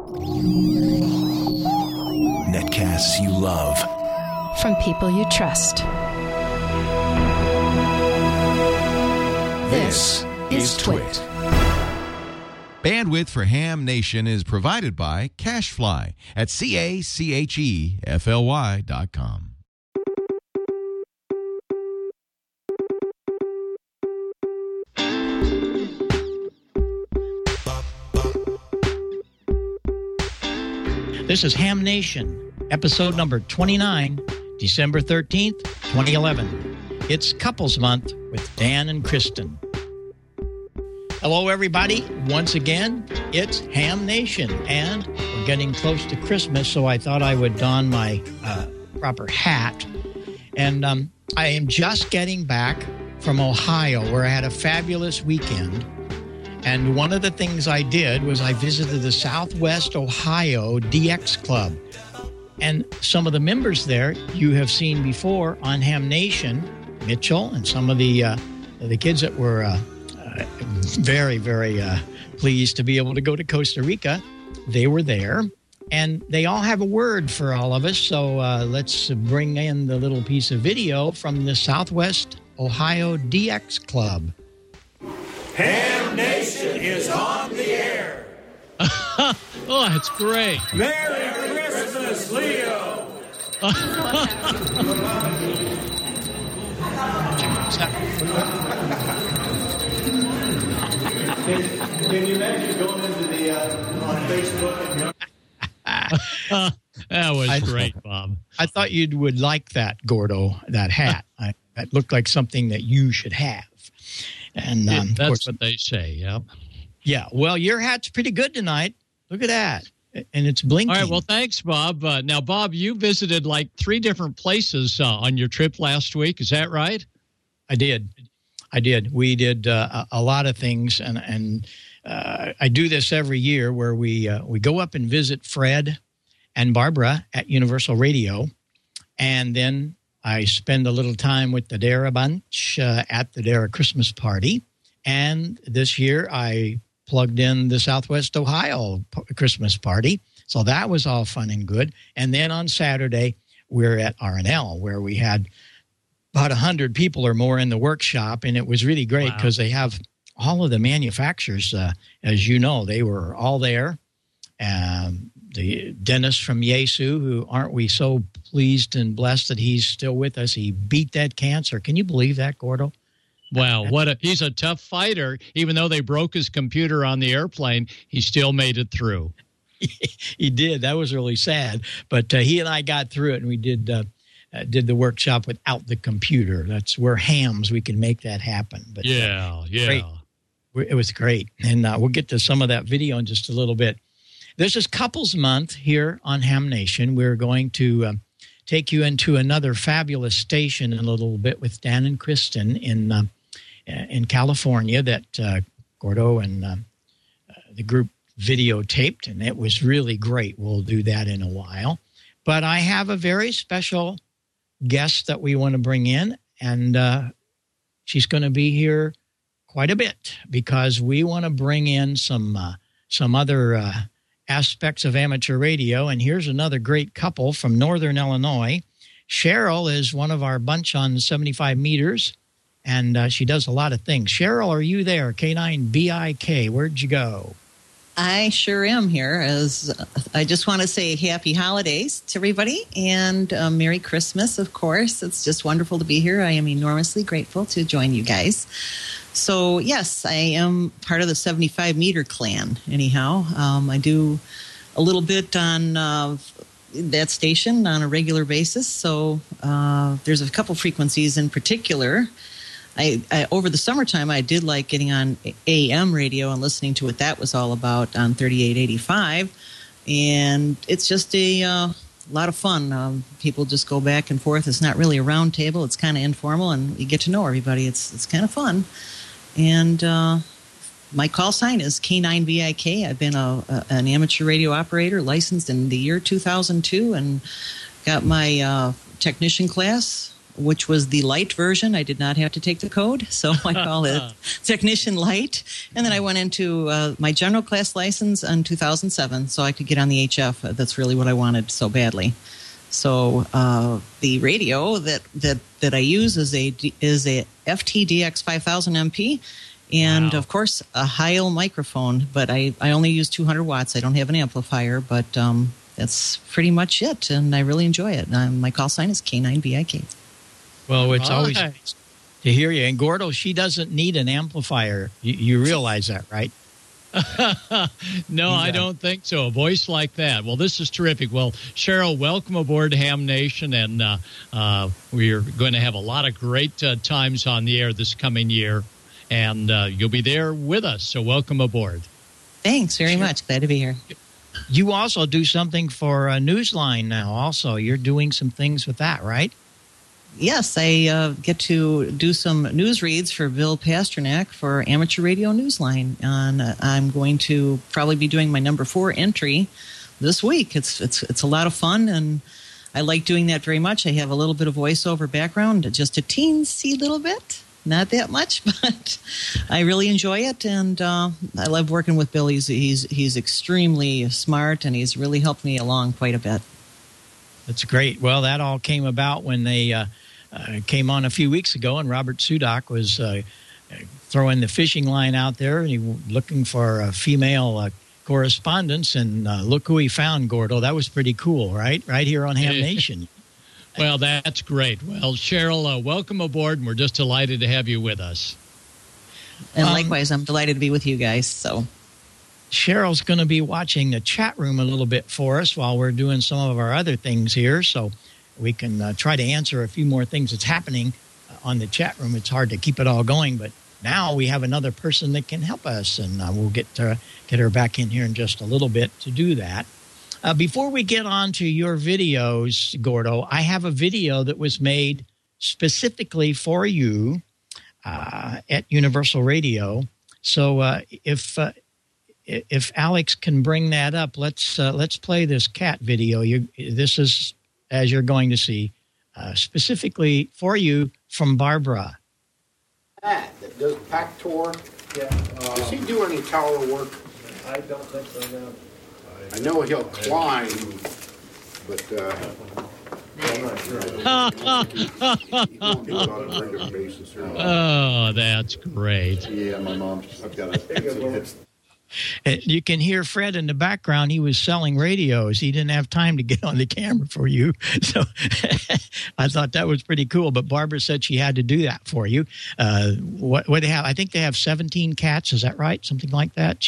Netcasts you love. From people you trust. This is Twit. Bandwidth for Ham Nation is provided by CacheFly at CACHEFLY.com. This is Ham Nation, episode number 29, December 13th, 2011. It's Couples Month with Dan and Kristen. Hello, everybody. Once again, it's Ham Nation, and we're getting close to Christmas, so I thought I would don my proper hat. And I am just getting back from Ohio, where I had a fabulous weekend. And one of the things I did was I visited the Southwest Ohio DX Club. And some of the members there you have seen before on Ham Nation, Mitchell, and some of the kids that were very, very pleased to be able to go to Costa Rica. They were there. And they all have a word for all of us. So let's bring in the little piece of video from the Southwest Ohio DX Club. Ham Nation is on the air. Oh, that's great. Merry Christmas, Leo. Can you imagine going into the on Facebook and that was great, Bob. I thought you would like that, Gordo, that hat. That looked like something that you should have. And that's of course, what they say, yep. Yeah, well, your hat's pretty good tonight. Look at that. And it's blinking. All right, well, thanks, Bob. Now, Bob, you visited like 3 different places on your trip last week. Is that right? I did. We did a lot of things, and I do this every year where we go up and visit Fred and Barbara at Universal Radio, and then I spend a little time with the Dara Bunch at the Dara Christmas party. And this year I plugged in the Southwest Ohio Christmas party. So that was all fun and good. And then on Saturday, we're at RNL, where we had about 100 people or more in the workshop. And it was really great because they have all of the manufacturers. As you know, they were all there. The Dennis from Yesu, who aren't we so pleased and blessed that he's still with us. He beat that cancer. Can you believe that, Gordo? Wow, he's a tough fighter. Even though they broke his computer on the airplane, he still made it through. He did. That was really sad. But he and I got through it, and we did the workshop without the computer. We're hams. We can make that happen. But yeah. Great. It was great. And we'll get to some of that video in just a little bit. This is Couples Month here on Ham Nation. We're going to take you into another fabulous station in a little bit with Dan and Kristen in California that Gordo and the group videotaped, and it was really great. We'll do that in a while. But I have a very special guest that we want to bring in, and she's going to be here quite a bit because we want to bring in some other aspects of amateur radio. And here's another great couple from Northern Illinois. Cheryl is one of our bunch on 75 meters, and she does a lot of things. Cheryl, are you there? K9BIK, where'd you go? I sure am here. As I just want to say happy holidays to everybody and Merry Christmas, of course. It's just wonderful to be here. I am enormously grateful to join you guys. So, yes, I am part of the 75-meter clan, anyhow. I do a little bit on that station on a regular basis. So there's a couple frequencies in particular. I over the summertime, I did like getting on AM radio and listening to what that was all about on 3885. And it's just a lot of fun. People just go back and forth. It's not really a round table. It's kind of informal, and you get to know everybody. It's kind of fun. And my call sign is K9BIK. I've been an amateur radio operator, licensed in the year 2002, and got my technician class which was the light version. I did not have to take the code, so I call it Technician Light. And then I went into my general class license in 2007, so I could get on the HF. That's really what I wanted so badly. So the radio that I use is a FTDX 5000 MP, and of course a Heil microphone. But I only use 200 watts. I don't have an amplifier, but that's pretty much it, and I really enjoy it. My call sign is K9BIK. Well, it's always nice to hear you. And Gordo, she doesn't need an amplifier. You realize that, right? No, I don't think so. A voice like that. Well, this is terrific. Well, Cheryl, welcome aboard Ham Nation, and we're going to have a lot of great times on the air this coming year, and you'll be there with us, so welcome aboard. Thanks very much. Glad to be here. You also do something for Newsline now also. You're doing some things with that, right? Yes, I get to do some news reads for Bill Pasternak for Amateur Radio Newsline, and I'm going to probably be doing my number 4 entry this week. It's a lot of fun, and I like doing that very much. I have a little bit of voiceover background, just a teensy little bit, not that much, but I really enjoy it, and I love working with Bill. He's extremely smart, and he's really helped me along quite a bit. That's great. Well, that all came about when they came on a few weeks ago, and Robert Sudak was throwing the fishing line out there, and he was looking for a female correspondence, and look who he found, Gordo. That was pretty cool, right? Right here on Ham Nation. Well, that's great. Well, Cheryl, welcome aboard, and we're just delighted to have you with us. And likewise, I'm delighted to be with you guys. So, Cheryl's going to be watching the chat room a little bit for us while we're doing some of our other things here, so we can try to answer a few more things that's happening on the chat room. It's hard to keep it all going, but now we have another person that can help us, and we'll get her back in here in just a little bit to do that. Before we get on to your videos, Gordo, I have a video that was made specifically for you at Universal Radio. So if Alex can bring that up, let's play this cat video. This is, as you're going to see, specifically for you from Barbara. That does pack tour. Yeah. Does he do any tower work? I don't think so, no. I know he'll climb, but I'm not sure. he won't do it on a regular basis. Oh, that's great. Yeah, my mom. I've got it. You can hear Fred in the background. He was selling radios. He didn't have time to get on the camera for you. So I thought that was pretty cool. But Barbara said she had to do that for you. What they have? I think they have 17 cats. Is that right? Something like that.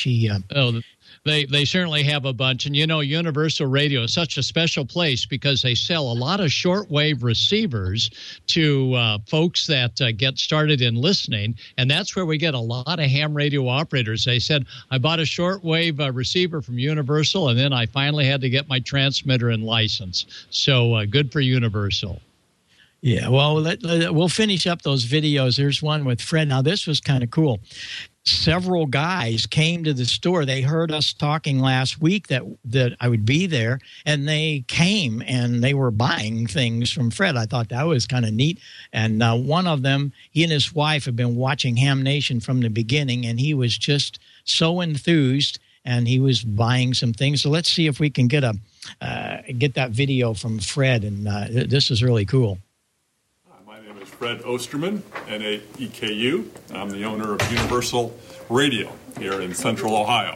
They certainly have a bunch. And, Universal Radio is such a special place because they sell a lot of shortwave receivers to folks that get started in listening. And that's where we get a lot of ham radio operators. They said, I bought a shortwave receiver from Universal, and then I finally had to get my transmitter and license. So good for Universal. Yeah, well, we'll finish up those videos. There's one with Fred. Now, this was kind of cool. Several guys came to the store. They heard us talking last week that I would be there, and they came and they were buying things from Fred. I thought that was kind of neat. And one of them, he and his wife have been watching Ham Nation from the beginning, and he was just so enthused, and he was buying some things. So let's see if we can get that video from Fred, and this is really cool. My name is Fred Osterman, NAEKU. I'm the owner of Universal Radio here in Central Ohio.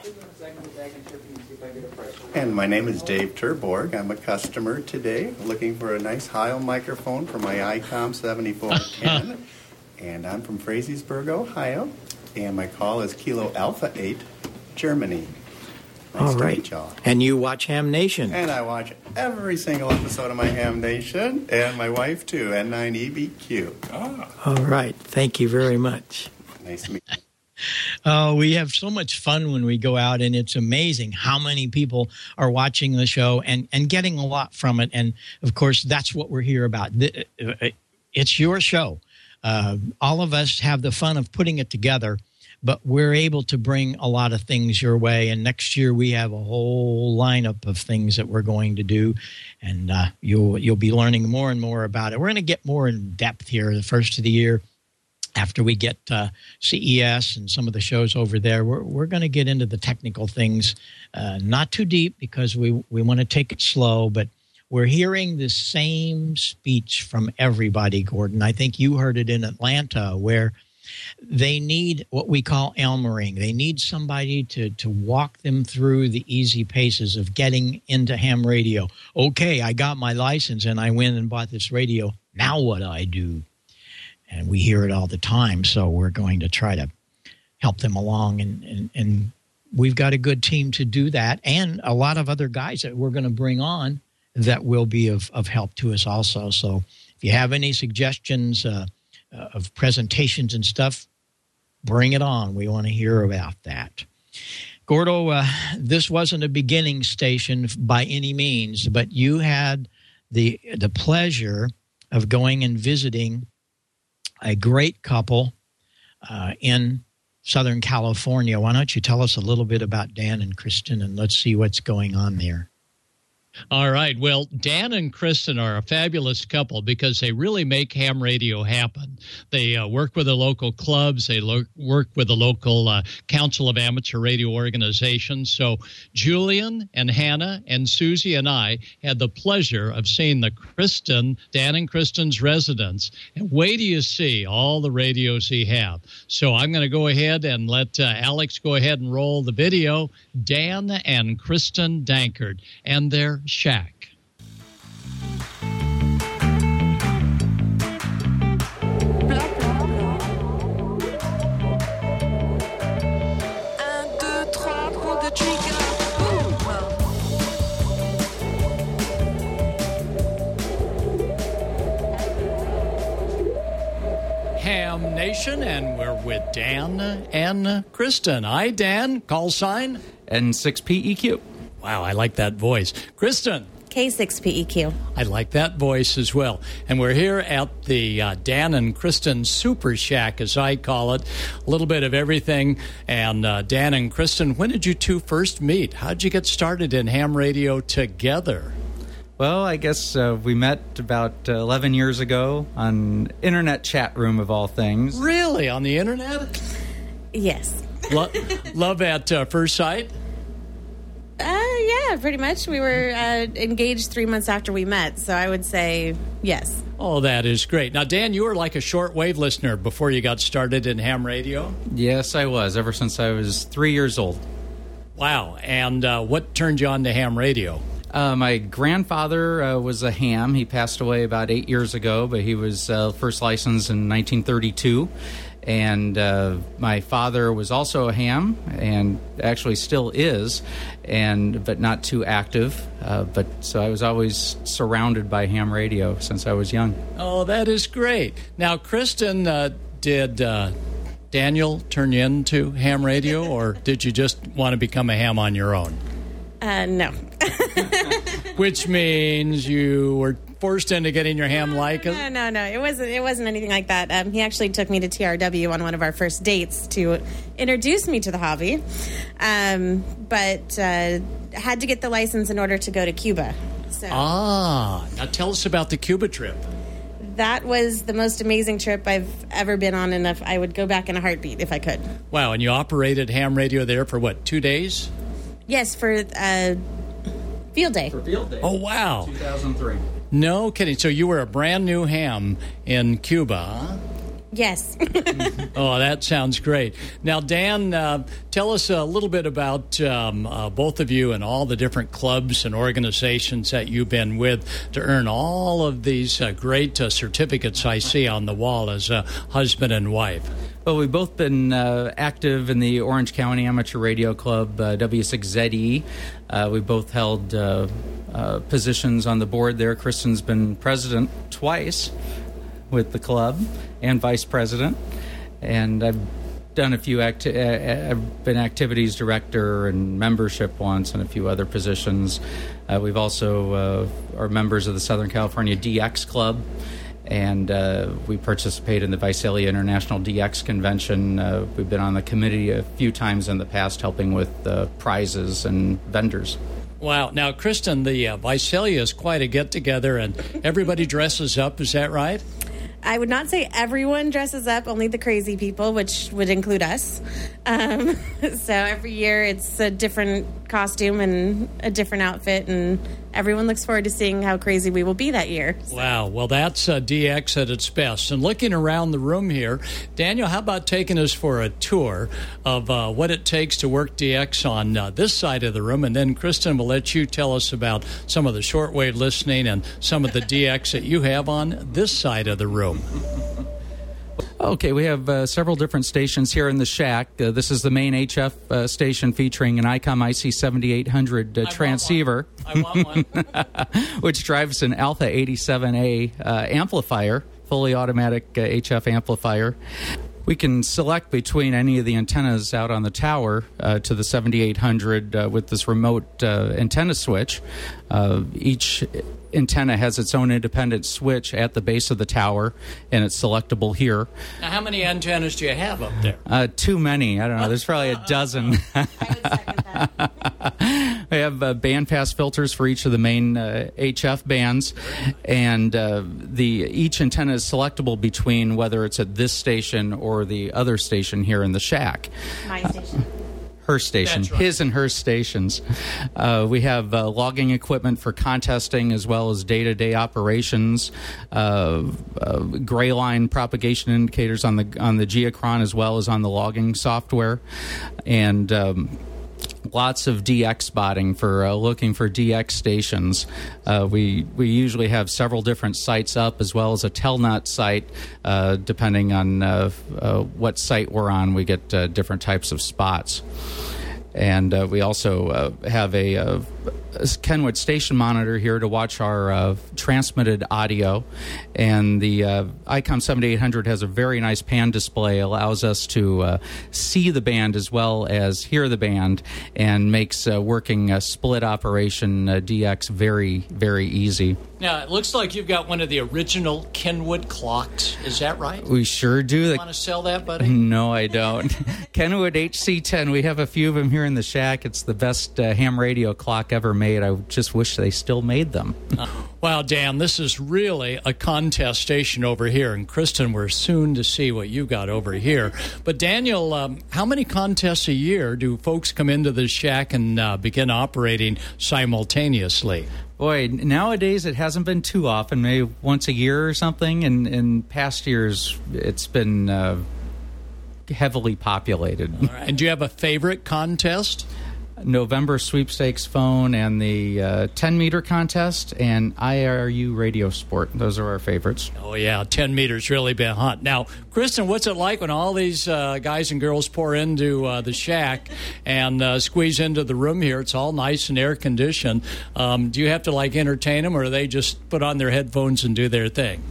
And my name is Dave Terborg. I'm a customer today looking for a nice Heil microphone for my ICOM 7410. And I'm from Frazeysburg, Ohio. And my call is Kilo Alpha 8, Germany. Nice to meet y'all. And you watch Ham Nation. And I watch every single episode of my Ham Nation, and my wife too, N9EBQ. All right. Thank you very much. Nice to meet you. Oh, we have so much fun when we go out, and it's amazing how many people are watching the show and getting a lot from it. And, of course, that's what we're here about. It's your show. All of us have the fun of putting it together. but we're able to bring a lot of things your way. And next year we have a whole lineup of things that we're going to do, and you'll be learning more and more about it. We're going to get more in depth here the first of the year. After we get CES and some of the shows over there, we're going to get into the technical things, not too deep because we want to take it slow, but we're hearing the same speech from everybody, Gordon. I think you heard it in Atlanta, where they need what we call Elmering. They need somebody to walk them through the easy paces of getting into ham radio. Okay, I got my license and I went and bought this radio. Now what do I do? And we hear it all the time, so we're going to try to help them along. And we've got a good team to do that, and a lot of other guys that we're going to bring on that will be of help to us also. So if you have any suggestions of presentations and stuff, bring it on. We want to hear about that. Gordo, this wasn't a beginning station by any means, but you had the pleasure of going and visiting a great couple in Southern California. Why don't you tell us a little bit about Dan and Kristen, and let's see what's going on there. All right. Well, Dan and Kristen are a fabulous couple because they really make ham radio happen. They work with the local clubs. They work with the local Council of Amateur Radio Organizations. So Julian and Hannah and Susie and I had the pleasure of seeing Dan and Kristen's residence. And wait till you see all the radios he have. So I'm going to go ahead and let Alex go ahead and roll the video. Dan and Kristen Dankert and their shack. Ham Nation, and we're with Dan and Kristen. Hi, Dan. Call sign? N6PEQ. Wow, I like that voice. Kristen. K6PEQ. I like that voice as well. And we're here at the Dan and Kristen Super Shack, as I call it. A little bit of everything. And Dan and Kristen, when did you two first meet? How did you get started in ham radio together? Well, I guess we met about 11 years ago on internet chat room of all things. Really? On the internet? Yes. Love at first sight? Yeah, pretty much. We were engaged 3 months after we met, so I would say yes. Oh, that is great. Now, Dan, you were like a shortwave listener before you got started in ham radio? Yes, I was, ever since I was 3 years old. Wow. And what turned you on to ham radio? My grandfather was a ham. He passed away about 8 years ago, but he was first licensed in 1932. And my father was also a ham, and actually still is, but not too active. So I was always surrounded by ham radio since I was young. Oh, that is great. Now, Kristen, did Daniel turn you into ham radio, or did you just want to become a ham on your own? No. Which means you were forced into getting your ham like No. It wasn't anything like that. He actually took me to TRW on one of our first dates to introduce me to the hobby, but had to get the license in order to go to Cuba. So. Now tell us about the Cuba trip. That was the most amazing trip I've ever been on, and I would go back in a heartbeat if I could. Wow, and you operated ham radio there for what, 2 days? Yes, for field day. For field day. Oh, wow. 2003. No kidding. So you were a brand new ham in Cuba, huh? Yes. Oh, that sounds great. Now, Dan, tell us a little bit about both of you and all the different clubs and organizations that you've been with to earn all of these great certificates I see on the wall as a husband and wife. Well, we've both been active in the Orange County Amateur Radio Club, W6ZE. We've both held positions on the board there. Kristen's been president twice with the club and vice president. And I've done a few I've been activities director and membership once and a few other positions. We've also are members of the Southern California DX Club. And we participate in the Visalia International DX Convention. We've been on the committee a few times in the past helping with prizes and vendors. Wow. Now, Kristen, the Visalia is quite a get-together, and everybody dresses up. Is that right? I would not say everyone dresses up, only the crazy people, which would include us. So every year it's a different costume and a different outfit, and everyone looks forward to seeing how crazy we will be that year. So. Wow. Well, that's DX at its best. And looking around the room here, Daniel, how about taking us for a tour of what it takes to work DX on this side of the room? And then, Kristen, we'll let you tell us about some of the shortwave listening and some of the DX that you have on this side of the room. Okay, we have several different stations here in the shack. This is the main HF station featuring an ICOM IC7800 transceiver. I want one. Which drives an Alpha 87A amplifier, fully automatic HF amplifier. We can select between any of the antennas out on the tower to the 7800 with this remote antenna switch. Each antenna has its own independent switch at the base of the tower, and it's selectable here. Now, how many antennas do you have up there? Too many. I don't know. There's probably a dozen. I would second that. We have bandpass filters for each of the main HF bands, and each antenna is selectable between whether it's at this station or the other station here in the shack. My station. Her station, That's right. His and her stations. We have logging equipment for contesting as well as day-to-day operations, gray line propagation indicators on the Geochron as well as on the logging software, and lots of DX spotting for looking for DX stations. We usually have several different sites up as well as a Telnet site. Depending on what site we're on, we get different types of spots. And we also have a Kenwood station monitor here to watch our transmitted audio. And the ICOM 7800 has a very nice pan display, allows us to see the band as well as hear the band, and makes working a split operation DX very, very easy. Now, it looks like you've got one of the original Kenwood clocks. Is that right? We sure do. You want to sell that, buddy? No, I don't. Kenwood HC10. We have a few of them here in the shack. It's the best ham radio clock ever made. I just wish they still made them. Wow, Dan, this is really a contest station over here. And Kristen, we're soon to see what you got over here. But Daniel, how many contests a year do folks come into the shack and begin operating simultaneously? Boy, nowadays it hasn't been too often, maybe once a year or something. And in past years, it's been heavily populated. All right. And do you have a favorite contest? November sweepstakes phone and the 10-meter contest and IRU radio sport. Those are our favorites. Oh, yeah, 10 meters really been hot. Now, Kristen, what's it like when all these guys and girls pour into the shack and squeeze into the room here? It's all nice and air-conditioned. Do you have to, entertain them, or do they just put on their headphones and do their thing?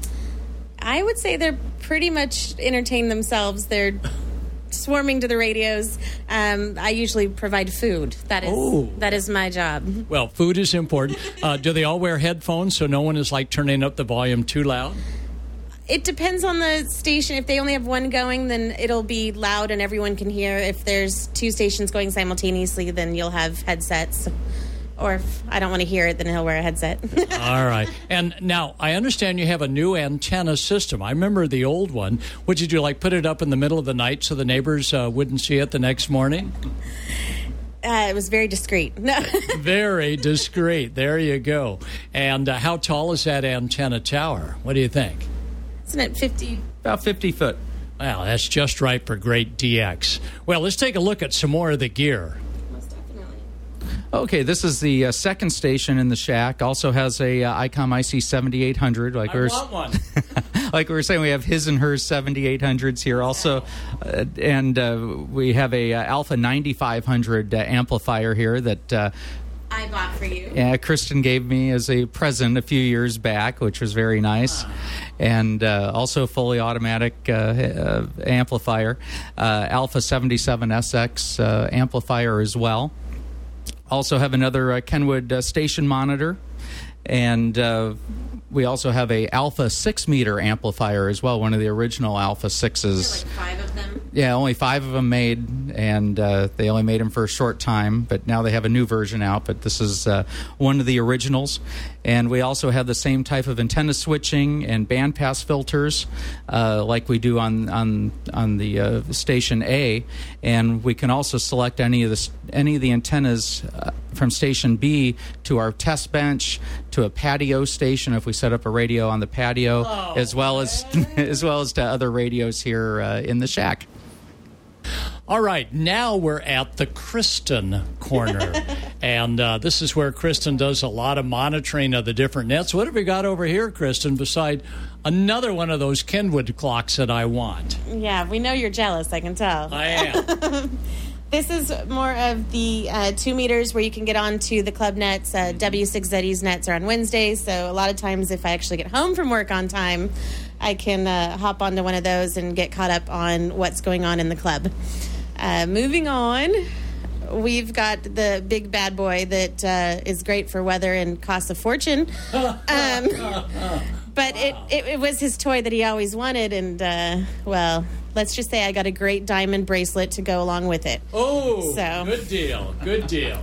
I would say they're pretty much entertain themselves. They're swarming to the radios. I usually provide food. That is my job. Well, food is important. Do they all wear headphones so no one is turning up the volume too loud? It depends on the station. If they only have one going, then it'll be loud and everyone can hear. If there's two stations going simultaneously, then you'll have headsets. Or if I don't want to hear it, then he'll wear a headset. All right. And now, I understand you have a new antenna system. I remember the old one. What did you put it up in the middle of the night so the neighbors wouldn't see it the next morning? It was very discreet. Very discreet. There you go. And how tall is that antenna tower? What do you think? Isn't it 50? About 50 foot. Well, that's just right for great DX. Well, let's take a look at some more of the gear. Okay, this is the second station in the shack. Also has a ICOM IC7800. I want one. Like we were saying, we have his and her 7800s here also. And we have a Alpha 9500 amplifier here that I bought for you. Yeah, Kristen gave me as a present a few years back, which was very nice. And also a fully automatic amplifier. Alpha 77SX amplifier as well. Also have another Kenwood station monitor And we also have a Alpha 6-meter amplifier as well, one of the original Alpha 6s. Like 5 of them? Yeah, only 5 of them made, and they only made them for a short time, but now they have a new version out, but this is one of the originals. And we also have the same type of antenna switching and bandpass filters like we do on the Station A, and we can also select any of the antennas from Station B to our test bench, to a patio station if we set up a radio on the patio, as well as to other radios here in the shack. All right, now we're at the Kristen corner, and this is where Kristen does a lot of monitoring of the different nets. What have we got over here, Kristen, beside another one of those Kenwood clocks that I want? Yeah, we know you're jealous, I can tell. I am. This is more of the 2 meters where you can get onto the club nets. W6ZE's nets are on Wednesdays, so a lot of times if I actually get home from work on time, I can hop onto one of those and get caught up on what's going on in the club. Moving on, we've got the big bad boy that is great for weather and costs a fortune. But it was his toy that he always wanted, and, well, let's just say I got a great diamond bracelet to go along with it. Oh, so. Good deal, good deal.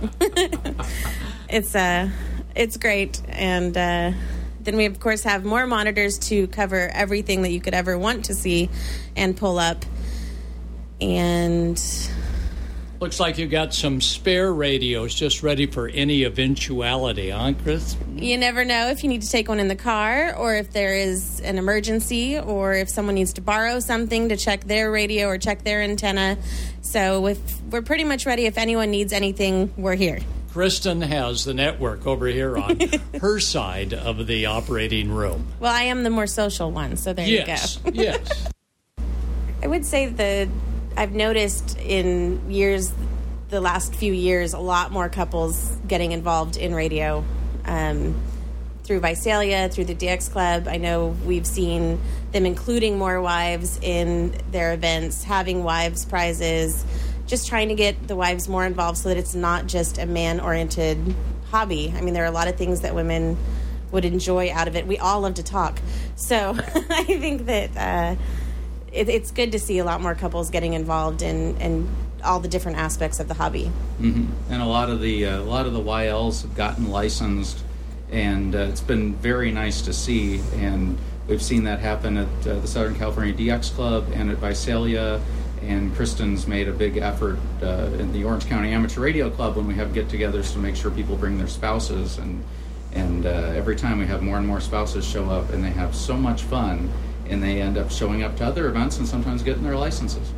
It's great, and then we, of course, have more monitors to cover everything that you could ever want to see and pull up. And looks like you got some spare radios just ready for any eventuality, huh, Chris? You never know if you need to take one in the car, or if there is an emergency, or if someone needs to borrow something to check their radio or check their antenna. So we're pretty much ready. If anyone needs anything, we're here. Kristen has the network over here on her side of the operating room. Well, I am the more social one, so there you go. Yes. I would say I've noticed in the last few years, a lot more couples getting involved in radio through Visalia, through the DX Club. I know we've seen them including more wives in their events, having wives prizes, just trying to get the wives more involved so that it's not just a man-oriented hobby. I mean, there are a lot of things that women would enjoy out of it. We all love to talk. So I think that it's good to see a lot more couples getting involved in all the different aspects of the hobby. Mm-hmm. And a lot of the YLs have gotten licensed, and it's been very nice to see. And we've seen that happen at the Southern California DX Club and at Visalia. And Kristen's made a big effort in the Orange County Amateur Radio Club when we have get-togethers to make sure people bring their spouses. And every time we have more and more spouses show up, and they have so much fun, and they end up showing up to other events and sometimes getting their licenses.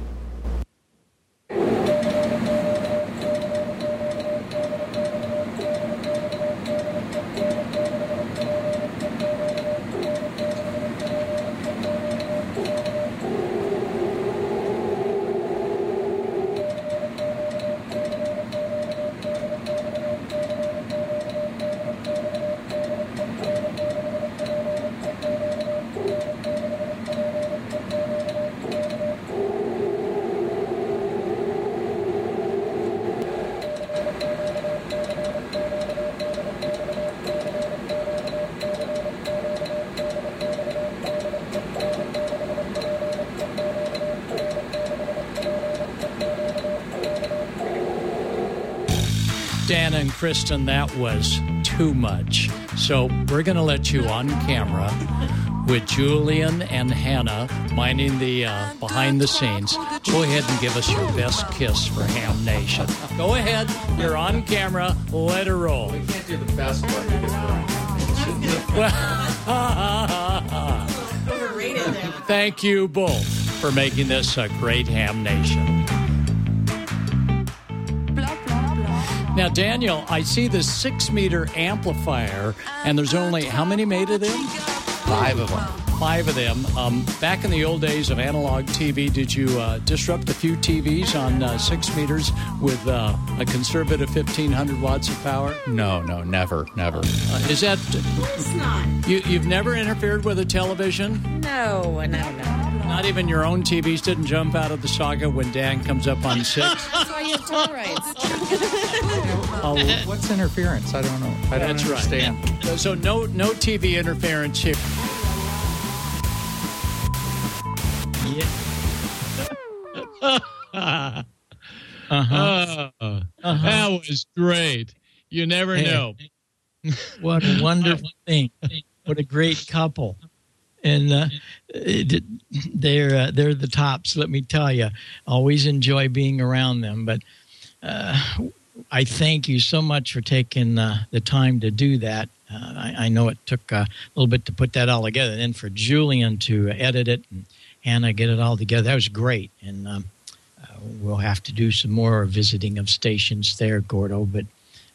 Dan and Kristen, that was too much. So we're going to let you on camera with Julian and Hannah minding the behind the scenes. Go ahead and give us your best kiss for Ham Nation. Go ahead. You're on camera. Let her roll. We can't do the best one. Thank you both for making this a great Ham Nation. Now, Daniel, I see the 6-meter amplifier, and there's only, how many made of them? 5 of them. 5 of them. Back in the old days of analog TV, did you disrupt a few TVs on 6 meters with a conservative 1,500 watts of power? No, never. Is that... It's not. You've never interfered with a television? No. Not even your own TVs didn't jump out of the socket when Dan comes up on 6? That's why you have total rights. Oh, what's interference? I don't know. I don't understand. Right. So no TV interference here. Yeah. That was great. You never know. What a wonderful thing. What a great couple. And they're the tops, let me tell you. Always enjoy being around them. But I thank you so much for taking the time to do that. I know it took a little bit to put that all together. And then for Julian to edit it and Hannah get it all together, that was great. And we'll have to do some more visiting of stations there, Gordo. But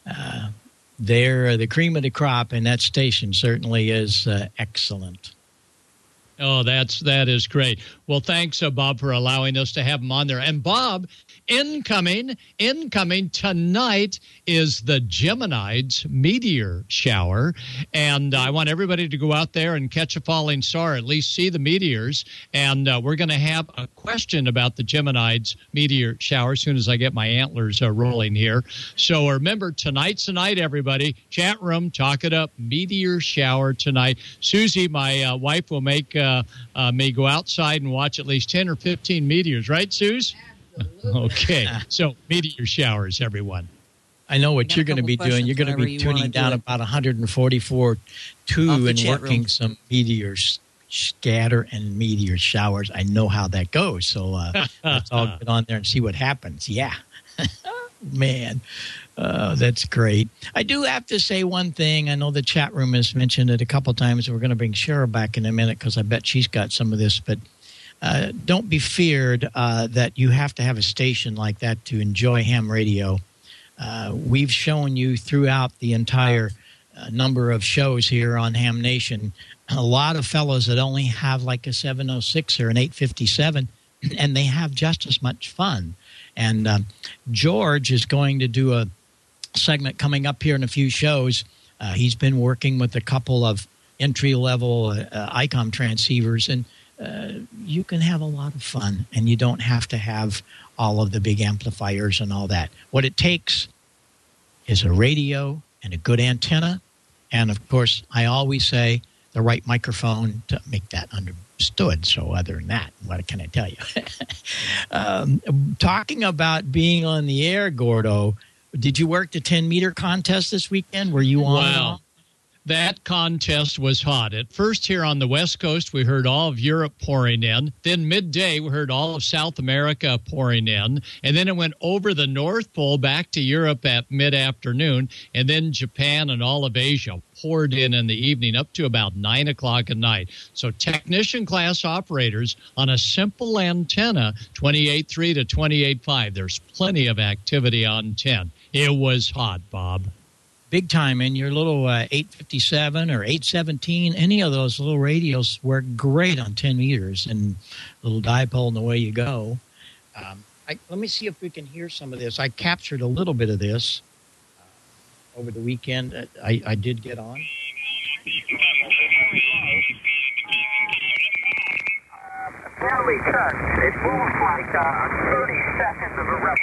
they're the cream of the crop, and that station certainly is excellent. Oh, that is great. Well, thanks, Bob, for allowing us to have him on there. And Bob, incoming tonight is the Geminids meteor shower. And I want everybody to go out there and catch a falling star, at least see the meteors. And we're going to have a question about the Geminids meteor shower as soon as I get my antlers rolling here. So remember, tonight's the night, everybody. Chat room, talk it up, meteor shower tonight. Susie, my wife, will make me go outside and watch at least 10 or 15 meteors. Right, Suze? Okay. So meteor showers, everyone. I know what you're going to be doing. You're going to be tuning down about 144.2 and working some meteor scatter and meteor showers. I know how that goes. So let's all get on there and see what happens. Yeah. Man, that's great. I do have to say one thing. I know the chat room has mentioned it a couple times. We're going to bring Cheryl back in a minute because I bet she's got some of this. But don't be feared that you have to have a station like that to enjoy ham radio. We've shown you throughout the entire number of shows here on Ham Nation a lot of fellows that only have like a 706 or an 857, and they have just as much fun. And George is going to do a segment coming up here in a few shows. He's been working with a couple of entry-level ICOM transceivers, and you can have a lot of fun, and you don't have to have all of the big amplifiers and all that. What it takes is a radio and a good antenna, and, of course, I always say the right microphone to make that understood. So other than that, what can I tell you? Talking about being on the air, Gordo, did you work the 10-meter contest this weekend? Were you on? Wow. That contest was hot. At first here on the West Coast, we heard all of Europe pouring in. Then midday, we heard all of South America pouring in. And then it went over the North Pole back to Europe at mid-afternoon. And then Japan and all of Asia poured in the evening up to about 9 o'clock at night. So technician class operators on a simple antenna, 28.3 to 28.5. There's plenty of activity on 10. It was hot, Bob. Big time. And your little 857 or 817, any of those little radios work great on 10 meters and little dipole and away you go. Let me see if we can hear some of this. I captured a little bit of this over the weekend. I did get on. Barely touched. It moves like 30 seconds of a revolution.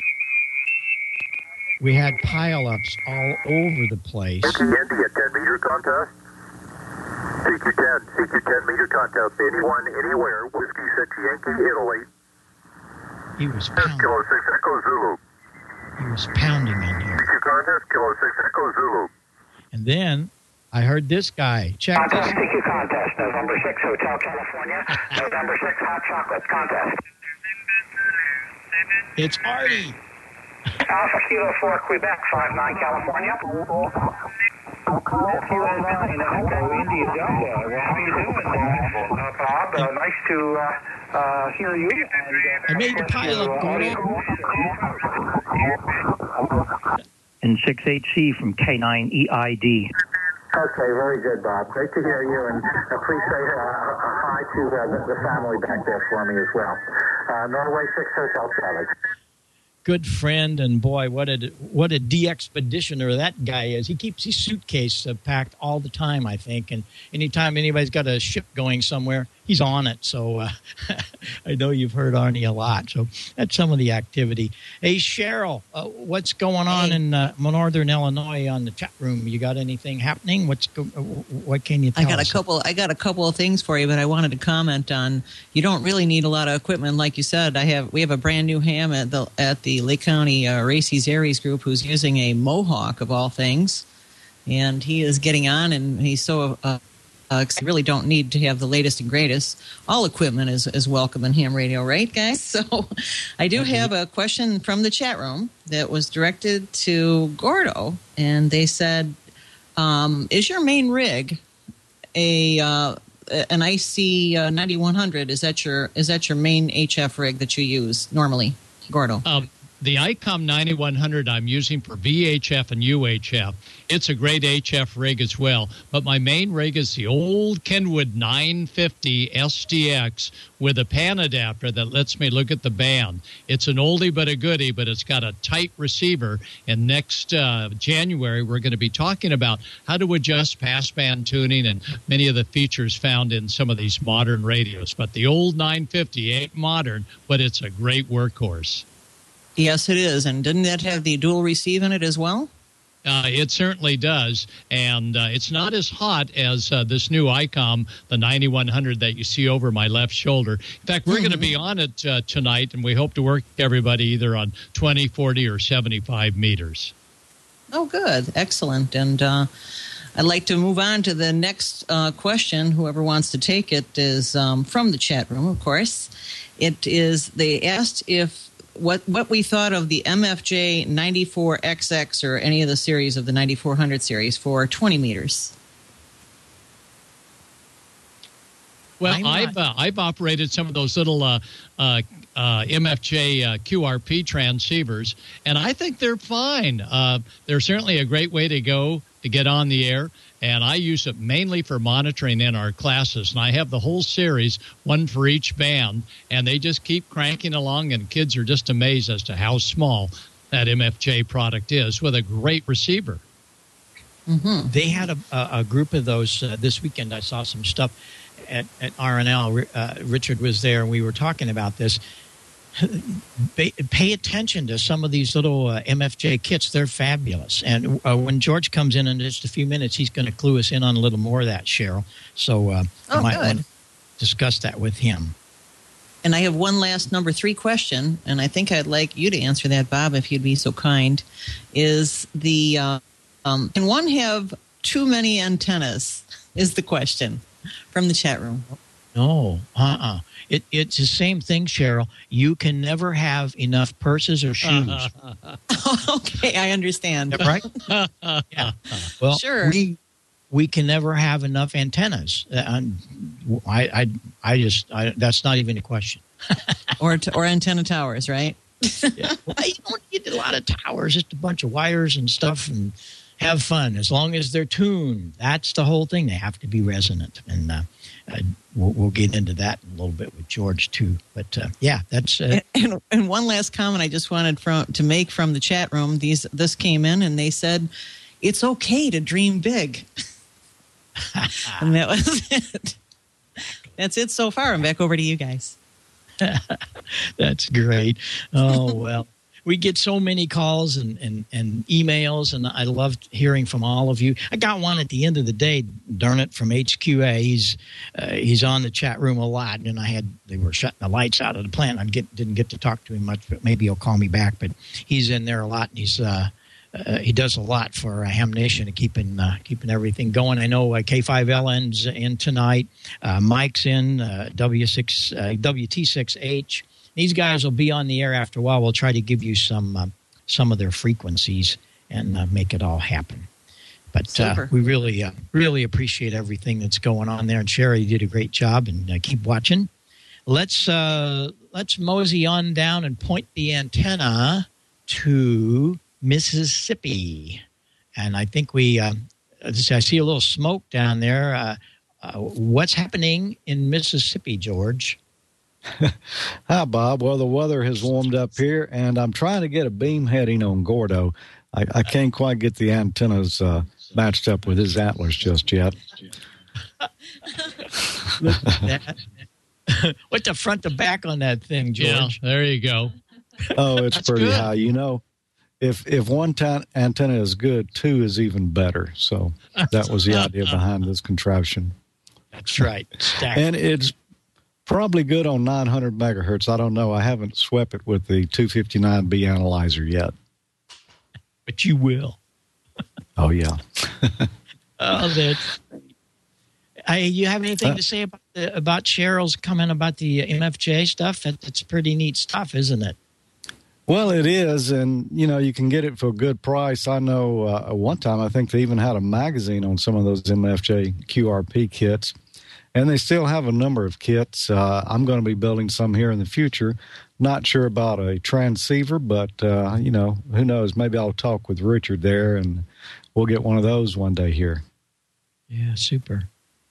We had pileups all over the place. India, 10-meter contest. CQ10, 10-meter contest. Anyone, anywhere. Whiskey 6 Yankee, Italy. He was pounding. Kilo 6 Echo Zulu. He was pounding in here. CQ contest, Kilo 6 Echo Zulu. And then I heard this guy. Check this. CQ contest, November 6, Hotel California. November 6, Hot Chocolate contest. It's Artie. Alpha Kilo 4, Quebec, 59 California. Kilo 9, Echo India Delta. How are you doing, Bob? Nice to hear you. I made the pilot, Gordo. And 68C from K9EID. Okay, very good, Bob. Great to hear you, and please say hi to the family back there for me as well. Norway 6 Hotel Charlie. good friend, and boy, what a de-expeditioner that guy is. He keeps his suitcase packed all the time, I think, and anytime anybody's got a ship going somewhere, he's on it. So I know you've heard Arnie a lot. So that's some of the activity. Hey, Cheryl, what's going on in Northern Illinois on the chat room? You got anything happening? What can you tell us? I got a couple of things for you, but I wanted to comment on. You don't really need a lot of equipment, like you said. We have a brand new ham at the Lake County Racy's Aries group who's using a Mohawk of all things, and he is getting on, and he's so. You really don't need to have the latest and greatest. All equipment is welcome in ham radio, right, guys? So I do have a question from the chat room that was directed to Gordo, and they said, is your main rig an IC 9100? Is that your main HF rig that you use normally, Gordo? The ICOM 9100 I'm using for VHF and UHF. It's a great HF rig as well. But my main rig is the old Kenwood 950 SDX with a pan adapter that lets me look at the band. It's an oldie but a goodie, but it's got a tight receiver. And next January, we're going to be talking about how to adjust passband tuning and many of the features found in some of these modern radios. But the old 950 ain't modern, but it's a great workhorse. Yes, it is. And didn't that have the dual receive in it as well? It certainly does. And it's not as hot as this new ICOM, the 9100 that you see over my left shoulder. In fact, we're going to be on it tonight, and we hope to work everybody either on 20, 40, or 75 meters. Oh, good. Excellent. And I'd like to move on to the next question. Whoever wants to take it is from the chat room, of course. They asked if what we thought of the MFJ 94XX or any of the series of the 9400 series for 20 meters. Well, I've operated some of those little MFJ QRP transceivers, and I think they're fine. They're certainly a great way to go to get on the air, and I use it mainly for monitoring in our classes. And I have the whole series, one for each band, and they just keep cranking along, and kids are just amazed as to how small that MFJ product is with a great receiver. Mm-hmm. They had a group of those this weekend. I saw some stuff at RNL. Richard was there, and we were talking about this. Pay attention to some of these little MFJ kits. They're fabulous. And when George comes in just a few minutes, he's going to clue us in on a little more of that, Cheryl. So I might want to discuss that with him. And I have one last number 3 question, and I think I'd like you to answer that, Bob, if you'd be so kind. Is can one have too many antennas? Is the question from the chat room. No, It's the same thing, Cheryl. You can never have enough purses or shoes. Okay, I understand. Right? Yeah. Well, sure. We can never have enough antennas. I that's not even a question. or antenna towers, right? Yeah. Well, you don't need a lot of towers, just a bunch of wires and stuff, and have fun. As long as they're tuned, that's the whole thing. They have to be resonant, and we'll get into that in a little bit with George too. But yeah, that's. And one last comment I just wanted to make from the chat room. This came in, and they said it's okay to dream big, and that was it. That's it so far. I'm back over to you guys. That's great. Oh, well, we get so many calls and emails, and I loved hearing from all of you. I got one at the end of the day, darn it, from HQA. He's on the chat room a lot, and they were shutting the lights out of the plant. I didn't get to talk to him much, but maybe he'll call me back. But he's in there a lot, and he does a lot for Ham Nation and keeping everything going. I know K5LN's in tonight. Mike's in, WT6H. These guys will be on the air after a while. We'll try to give you some of their frequencies and make it all happen. But we really appreciate everything that's going on there. And Sherry did a great job, and keep watching. Let's mosey on down and point the antenna to Mississippi. And I think I see a little smoke down there. What's happening in Mississippi, George? Hi, Bob. Well, the weather has warmed up here, and I'm trying to get a beam heading on Gordo. I can't quite get the antennas matched up with his antlers just yet. What's the front to back on that thing, George? Yeah, there you go. Oh, it's pretty good. high. You know, if one antenna is good, two is even better. So that was the idea behind this contraption. That's right. And it's probably good on 900 megahertz. I don't know. I haven't swept it with the 259B analyzer yet. But you will. Oh, yeah. Oh, that's great. You have anything to say about Cheryl's comment about the MFJ stuff? That's pretty neat stuff, isn't it? Well, it is, and, you know, you can get it for a good price. I know one time I think they even had a magazine on some of those MFJ QRP kits, and they still have a number of kits. I'm going to be building some here in the future. Not sure about a transceiver, but, you know, who knows? Maybe I'll talk with Richard there, and we'll get one of those one day here. Yeah, super.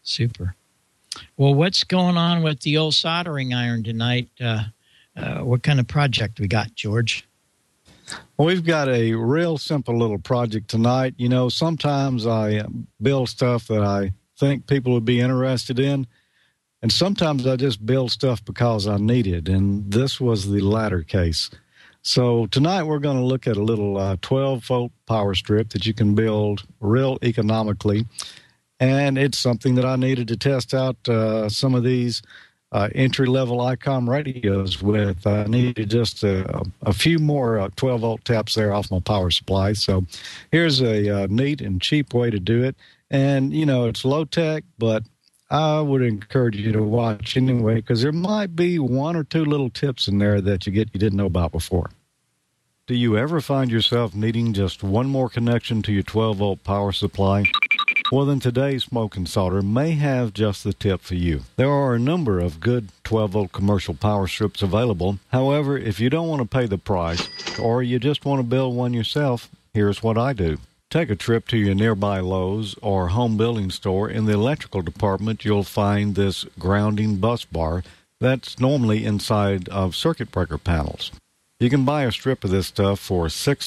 Well, what's going on with the old soldering iron tonight? What kind of project we got, George? Well, we've got a real simple little project tonight. You know, sometimes I build stuff that I think people would be interested in, and sometimes I just build stuff because I need it, and this was the latter case. So tonight we're going to look at a little 12-volt power strip that you can build real economically, and it's something that I needed to test out some of these entry-level ICOM radios with. I needed just a few more 12-volt taps there off my power supply. So here's a neat and cheap way to do it. And, you know, it's low-tech, but I would encourage you to watch anyway, because there might be one or two little tips in there that you didn't know about before. Do you ever find yourself needing just one more connection to your 12-volt power supply? Well, then today's Smoke and Solder may have just the tip for you. There are a number of good 12-volt commercial power strips available. However, if you don't want to pay the price, or you just want to build one yourself, here's what I do. Take a trip to your nearby Lowe's or home building store. In the electrical department, you'll find this grounding bus bar that's normally inside of circuit breaker panels. You can buy a strip of this stuff for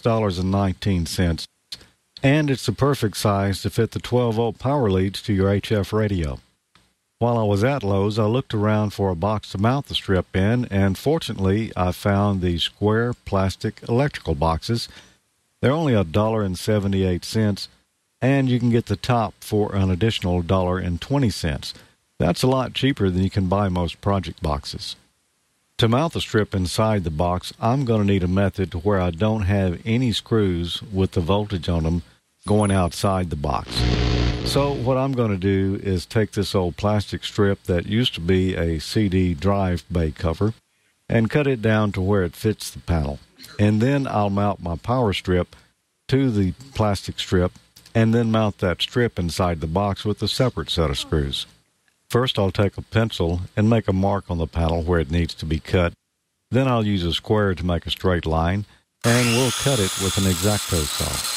$6.19, and it's the perfect size to fit the 12-volt power leads to your HF radio. While I was at Lowe's, I looked around for a box to mount the strip in, and fortunately, I found these square plastic electrical boxes. They're only $1.78, and you can get the top for an additional $1.20. That's a lot cheaper than you can buy most project boxes. To mount the strip inside the box, I'm going to need a method to where I don't have any screws with the voltage on them going outside the box. So what I'm going to do is take this old plastic strip that used to be a CD drive bay cover and cut it down to where it fits the panel. And then I'll mount my power strip to the plastic strip and then mount that strip inside the box with a separate set of screws. First, I'll take a pencil and make a mark on the panel where it needs to be cut. Then I'll use a square to make a straight line, and we'll cut it with an X-Acto saw.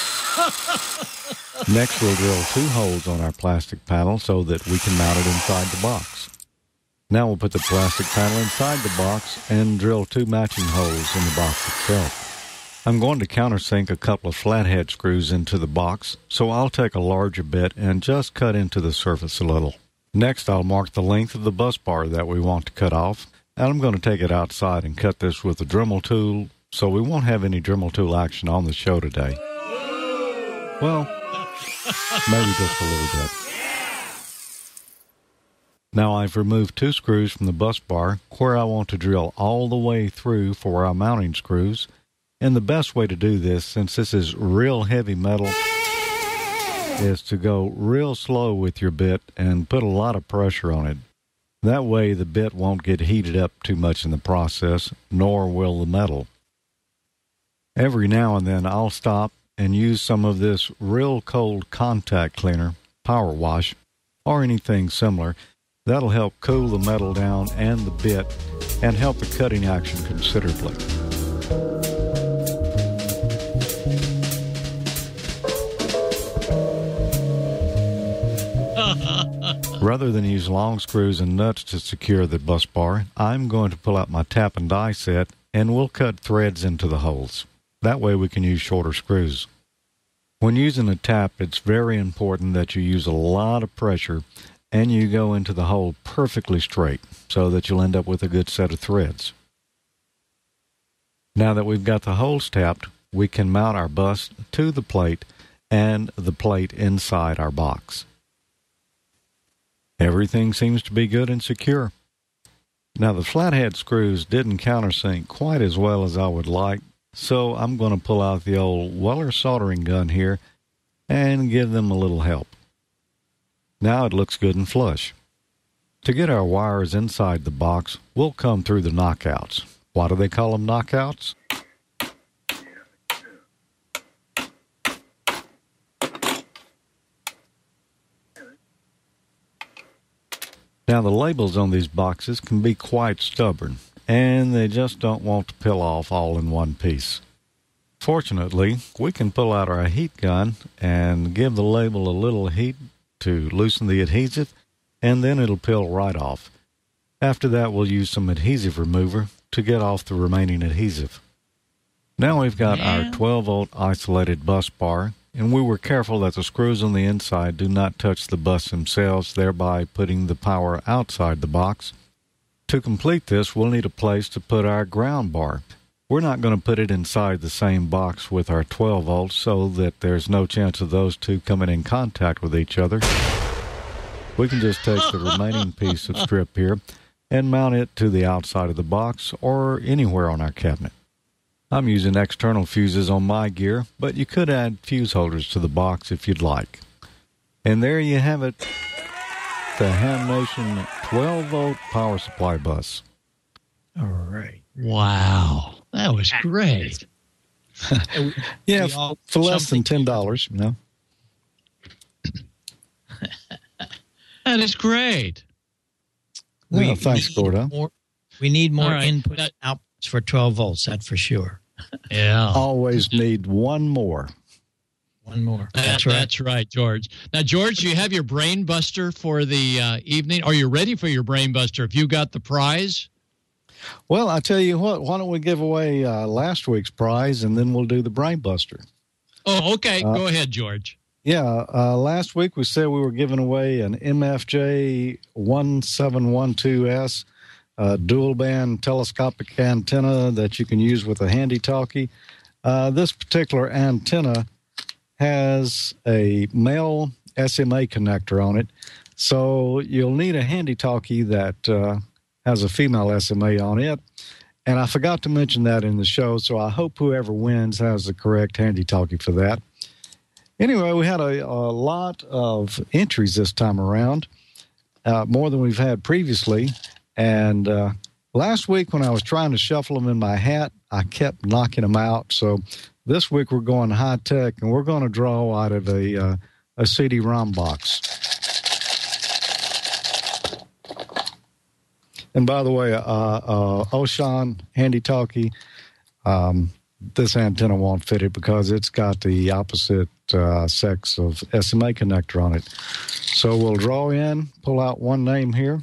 Next, we'll drill 2 holes on our plastic panel so that we can mount it inside the box. Now we'll put the plastic panel inside the box and drill 2 matching holes in the box itself. I'm going to countersink a couple of flathead screws into the box, so I'll take a larger bit and just cut into the surface a little. Next, I'll mark the length of the bus bar that we want to cut off, and I'm going to take it outside and cut this with a Dremel tool, so we won't have any Dremel tool action on the show today. Well, maybe just a little bit. Now I've removed 2 screws from the bus bar where I want to drill all the way through for our mounting screws, and the best way to do this, since this is real heavy metal, is to go real slow with your bit and put a lot of pressure on it. That way the bit won't get heated up too much in the process, nor will the metal. Every now and then I'll stop and use some of this real cold contact cleaner, power wash, or anything similar. That'll help cool the metal down and the bit and help the cutting action considerably. Rather than use long screws and nuts to secure the bus bar, I'm going to pull out my tap and die set, and we'll cut threads into the holes. That way we can use shorter screws. When using a tap, it's very important that you use a lot of pressure and you go into the hole perfectly straight so that you'll end up with a good set of threads. Now that we've got the holes tapped, we can mount our bus to the plate and the plate inside our box. Everything seems to be good and secure. Now the flathead screws didn't countersink quite as well as I would like, so I'm going to pull out the old Weller soldering gun here and give them a little help. Now it looks good and flush. To get our wires inside the box, we'll come through the knockouts. Why do they call them knockouts? Now the labels on these boxes can be quite stubborn, and they just don't want to peel off all in one piece. Fortunately, we can pull out our heat gun and give the label a little heat to loosen the adhesive, and then it'll peel right off. After that, we'll use some adhesive remover to get off the remaining adhesive. Now we've got our 12-volt isolated bus bar, and we were careful that the screws on the inside do not touch the bus themselves, thereby putting the power outside the box. To complete this, we'll need a place to put our ground bar. We're not going to put it inside the same box with our 12 volts so that there's no chance of those two coming in contact with each other. We can just take the remaining piece of strip here and mount it to the outside of the box or anywhere on our cabinet. I'm using external fuses on my gear, but you could add fuse holders to the box if you'd like. And there you have it, the Ham Nation 12-volt power supply bus. All right. Wow. That was great. Yeah, for less than $10, you know. That is great. Well, thanks, Gordo. We need more All right. input outputs for 12 volts, that's for sure. Yeah. Always need one more. One more. That's right. That's right, George. Now, George, do you have your brain buster for the evening? Are you ready for your brain buster? Have you got the prize? Well, I tell you what, why don't we give away last week's prize, and then we'll do the brain buster. Oh, okay. Go ahead, George. Yeah, last week we said we were giving away an MFJ 1712S dual band telescopic antenna that you can use with a handy talkie. This particular antenna has a male SMA connector on it, so you'll need a handy talkie that has a female SMA on it. And I forgot to mention that in the show, so I hope whoever wins has the correct handy talkie for that. Anyway, we had a lot of entries this time around, more than we've had previously. And last week when I was trying to shuffle them in my hat, I kept knocking them out. So this week we're going high tech, and we're going to draw out of a CD-ROM box. And by the way, Oshan Handy Talkie, this antenna won't fit it because it's got the opposite sex of SMA connector on it. So we'll draw in, pull out one name here.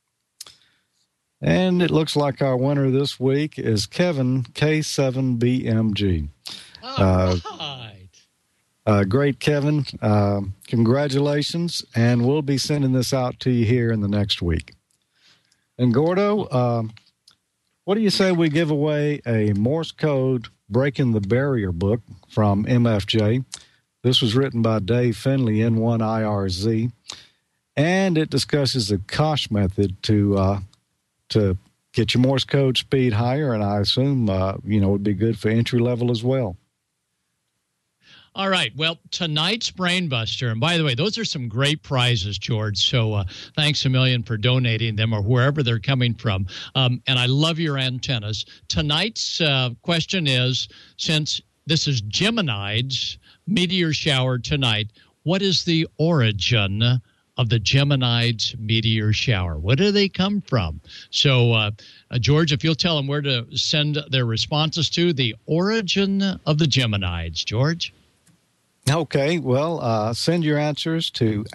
And it looks like our winner this week is Kevin K7BMG. All right. Great, Kevin. Congratulations. And we'll be sending this out to you here in the next week. And Gordo, what do you say we give away a Morse code Breaking the Barrier book from MFJ? This was written by Dave Finley, N1IRZ, and it discusses the Koch method to get your Morse code speed higher, and I assume would be good for entry level as well. All right. Well, tonight's Brain Buster, and by the way, those are some great prizes, George. So thanks a million for donating them or wherever they're coming from. And I love your antennas. Tonight's question is, since this is Geminids meteor shower tonight, what is the origin of the Geminids meteor shower? Where do they come from? So, George, if you'll tell them where to send their responses to, the origin of the Geminids, George. Okay, well, send your answers to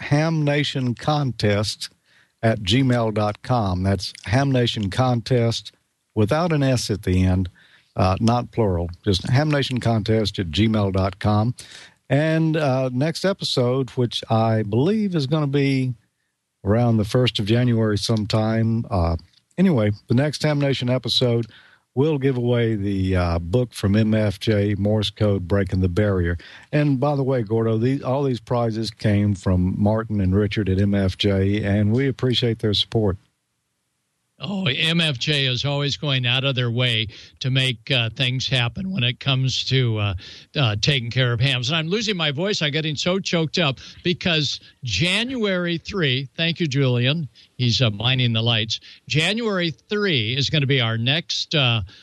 hamnationcontest@gmail.com. That's hamnationcontest without an S at the end, not plural, just hamnationcontest@gmail.com. And next episode, which I believe is going to be around the 1st of January sometime. Anyway, the next Ham Nation episode, we'll give away the book from MFJ, Morse Code Breaking the Barrier. And by the way, Gordo, all these prizes came from Martin and Richard at MFJ, and we appreciate their support. Oh, MFJ is always going out of their way to make things happen when it comes to taking care of hams. And I'm losing my voice. I'm getting so choked up because January 3, thank you, Julian. He's mining the lights. January 3 is going to be our next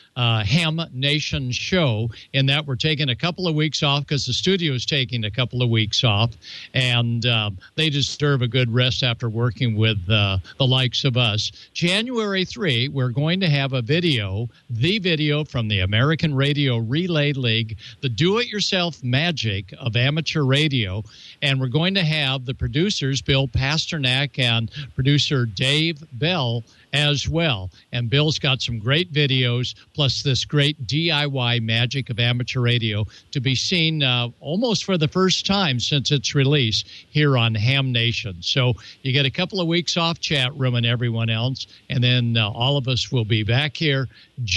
Ham Nation show, in that we're taking a couple of weeks off because the studio is taking a couple of weeks off, and they deserve a good rest after working with the likes of us. January 3, we're going to have the video from the American Radio Relay League, the do-it-yourself magic of amateur radio, and we're going to have the producers, Bill Pasternak and producer Dave Bell, as well. And Bill's got some great videos, plus this great DIY magic of amateur radio to be seen almost for the first time since its release here on Ham Nation. So you get a couple of weeks off, chat room and everyone else, and then all of us will be back here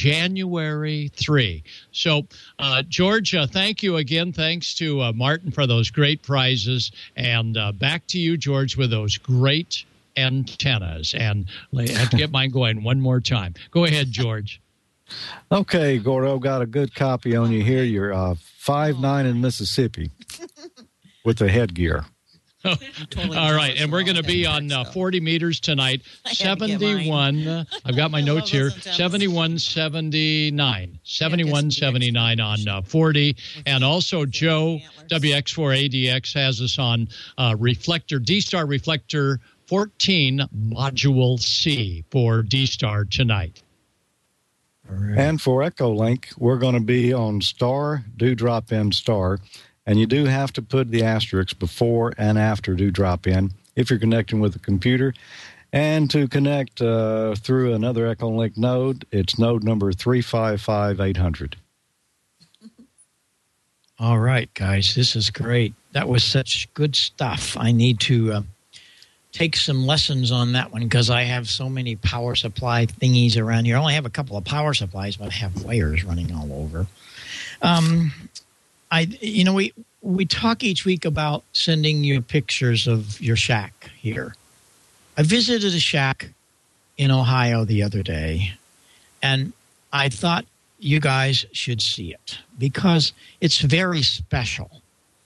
January 3. So, George, thank you again. Thanks to Martin for those great prizes. And back to you, George, with those great antennas. And I have to get mine going one more time. Go ahead, George. Okay, Gordo, got a good copy on you here. You're 5'9" in Mississippi with the headgear. Totally. All right, and we're going to be on 40 meters tonight. 71. I've got my notes here. 7179. 7179 on 40. And also Joe, WX4ADX, has us on Reflector, D-Star Reflector 14 Module C for D-Star tonight. Right. And for Echolink, we're going to be on Star, Do Drop In Star. And you do have to put the asterisks before and after Do Drop In if you're connecting with a computer. And to connect through another Echolink node, it's node number 355800. All right, guys, this is great. That was such good stuff. I need to take some lessons on that one because I have so many power supply thingies around here. I only have a couple of power supplies, but I have wires running all over. We talk each week about sending you pictures of your shack here. I visited a shack in Ohio the other day, and I thought you guys should see it because it's very special.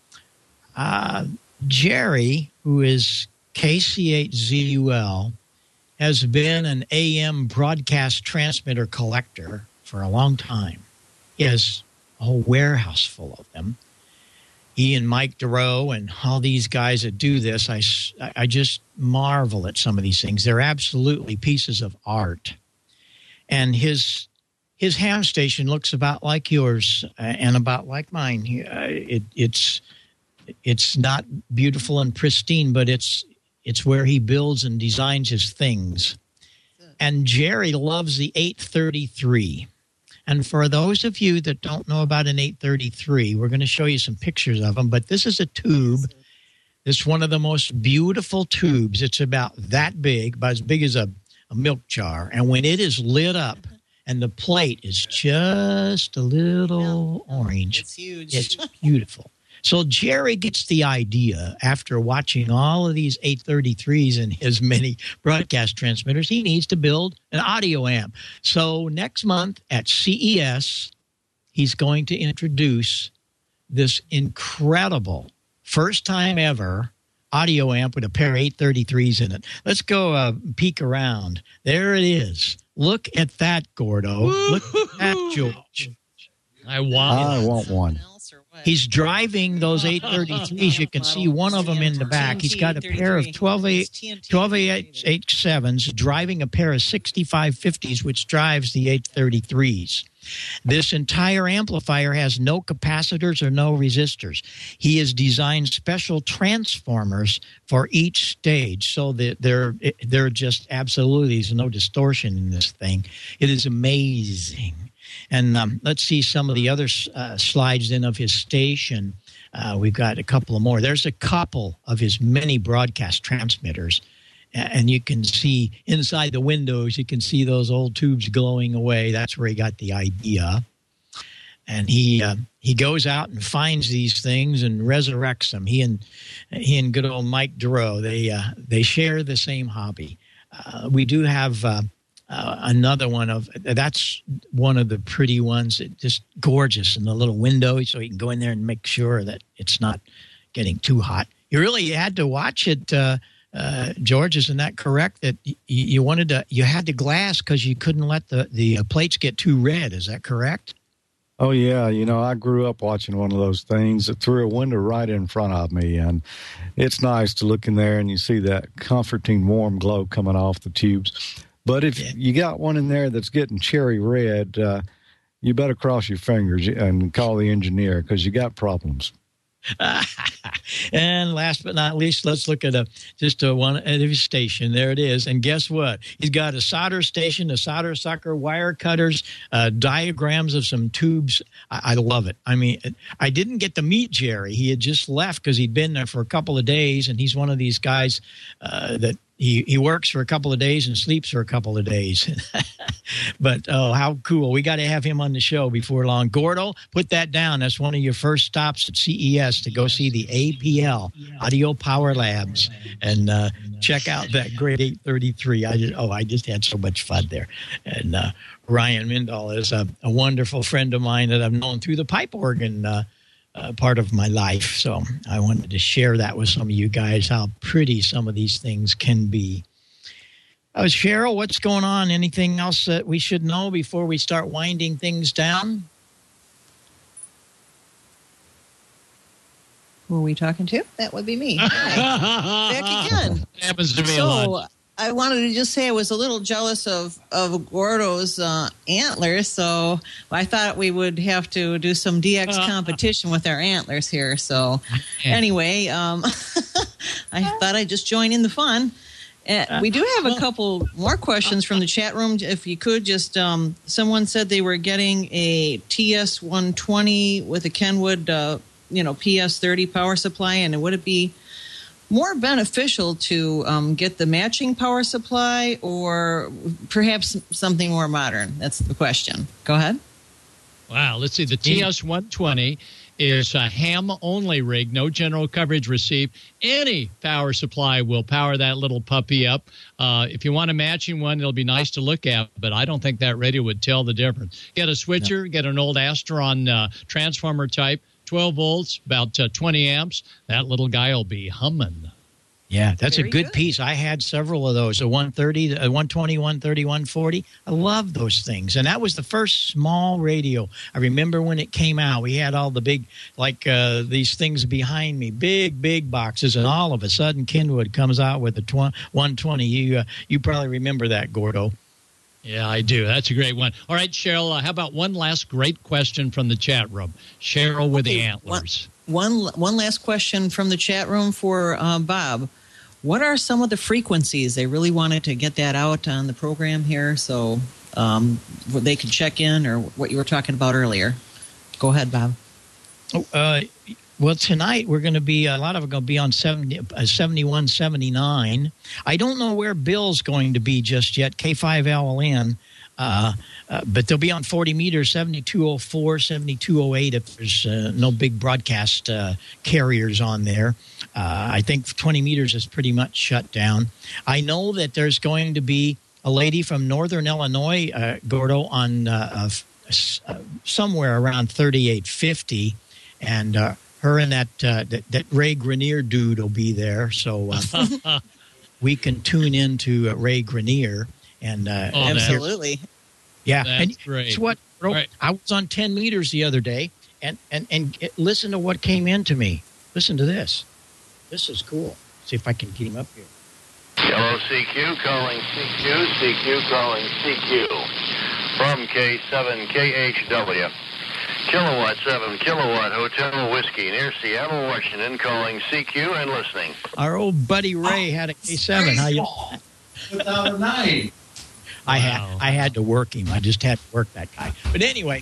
Jerry, who is KC8ZUL, has been an AM broadcast transmitter collector for a long time. He has a whole warehouse full of them. He and Mike DeRoe and all these guys that do this, I just marvel at some of these things. They're absolutely pieces of art. And his ham station looks about like yours and about like mine. It's not beautiful and pristine, but it's where he builds and designs his things. And Jerry loves the 833. And for those of you that don't know about an 833, we're going to show you some pictures of them. But this is a tube. It's one of the most beautiful tubes. It's about that big, about as big as a milk jar. And when it is lit up and the plate is just a little orange, it's huge. It's beautiful. So Jerry gets the idea after watching all of these 833s and his many broadcast transmitters, he needs to build an audio amp. So next month at CES, he's going to introduce this incredible, first time ever, audio amp with a pair of 833s in it. Let's go peek around. There it is. Look at that, Gordo. Look at that, George. I want one. He's driving those 833s. You can see one of them in the back. He's got a pair of 12H7s driving a pair of 6550s, which drives the 833s. This entire amplifier has no capacitors or no resistors. He has designed special transformers for each stage, so that they're just absolutely, there's no distortion in this thing. It is amazing. And let's see some of the other slides then of his station. We've got a couple of more. There's a couple of his many broadcast transmitters. And you can see inside the windows, you can see those old tubes glowing away. That's where he got the idea. And he goes out and finds these things and resurrects them. He and good old Mike Duro, they share the same hobby. We do have another one that's one of the pretty ones, just gorgeous in the little window, so you can go in there and make sure that it's not getting too hot. You really had to watch it. George, isn't that correct? That you had the glass because you couldn't let the plates get too red. Is that correct? Oh yeah, I grew up watching one of those things through a window right in front of me, and it's nice to look in there and you see that comforting warm glow coming off the tubes. But if you got one in there that's getting cherry red, you better cross your fingers and call the engineer because you got problems. And last but not least, let's look at one at his station. There it is. And guess what? He's got a solder station, a solder sucker, wire cutters, diagrams of some tubes. I love it. I mean, I didn't get to meet Jerry. He had just left because he'd been there for a couple of days, and he's one of these guys that he works for a couple of days and sleeps for a couple of days. But, oh, how cool. We got to have him on the show before long. Gordo, put that down. That's one of your first stops at CES to go see the APL, Audio Power Labs, and check out that great 833. I just had so much fun there. And Ryan Mindall is a wonderful friend of mine that I've known through the pipe organ part of my life. So I wanted to share that with some of you guys, how pretty some of these things can be. Cheryl, what's going on? Anything else that we should know before we start winding things down? Who are we talking to? That would be me. Hi. Back again. Happens to be a lot. I wanted to just say I was a little jealous of Gordo's antlers, so I thought we would have to do some DX competition with our antlers here. So anyway, I thought I'd just join in the fun. We do have a couple more questions from the chat room. If you could just, someone said they were getting a TS-120 with a Kenwood, PS-30 power supply, and would it be more beneficial to get the matching power supply or perhaps something more modern? That's the question. Go ahead. Wow, let's see. The TS-120 is a ham-only rig, no general coverage received. Any power supply will power that little puppy up. If you want a matching one, it'll be nice to look at, but I don't think that radio would tell the difference. Get a switcher, get an old Astron transformer type, 12 volts, about 20 amps. That little guy will be humming. Yeah, that's a good piece. I had several of those, a 130, a 120, 130, 140. I love those things. And that was the first small radio. I remember when it came out, we had all the big, these things behind me, big boxes, and all of a sudden Kenwood comes out with a 120. You probably remember that, Gordo. Yeah, I do. That's a great one. All right, Cheryl, how about one last great question from the chat room? Cheryl with the antlers. One last question from the chat room for Bob. What are some of the frequencies? They really wanted to get that out on the program here, so they could check in, or what you were talking about earlier. Go ahead, Bob. Well, tonight we're going to be, a lot of it going to be on 71, 79. I don't know where Bill's going to be just yet, K5LN. But they'll be on 40 meters, 7204, 7208 if there's no big broadcast carriers on there. I think 20 meters is pretty much shut down. I know that there's going to be a lady from Northern Illinois, Gordo, on somewhere around 3850, and her and that Ray Grenier dude will be there, so we can tune into Ray Grenier. And absolutely. Yeah. That's great. It's what, right. I was on 10 meters the other day, and listen to what came into me. Listen to this. This is cool. See if I can get him up here. Hello, CQ, calling CQ, CQ calling CQ. From K7KHW. Kilowatt 7, Kilowatt Hotel Whiskey near Seattle, Washington, calling CQ and listening. Our old buddy Ray had a K7. How you? Without a knife. I had to work him. I just had to work that guy. But anyway,